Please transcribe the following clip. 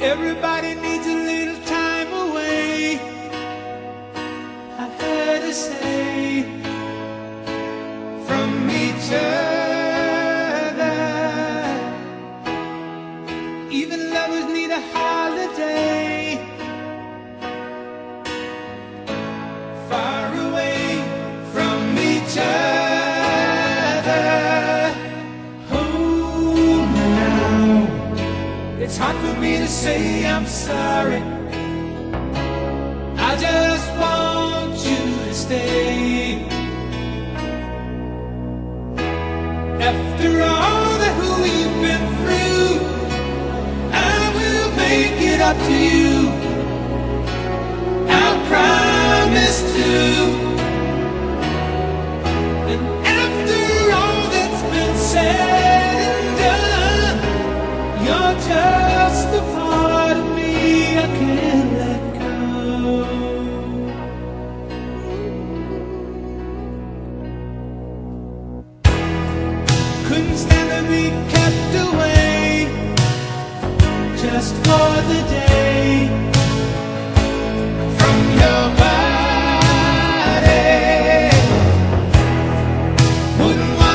Everybody needs a little time away, I heard her say, from each other. Even lovers need a holiday, far away from each other. Oh, now it's hard for me to say I'm sorry. I just want you to stay. After all that we've been through, I will make it up to you, I promise to. And after all that's been said and done, you're just a part of me I can't let go. Couldn't stand to be kept away just for the day from your body. Wouldn't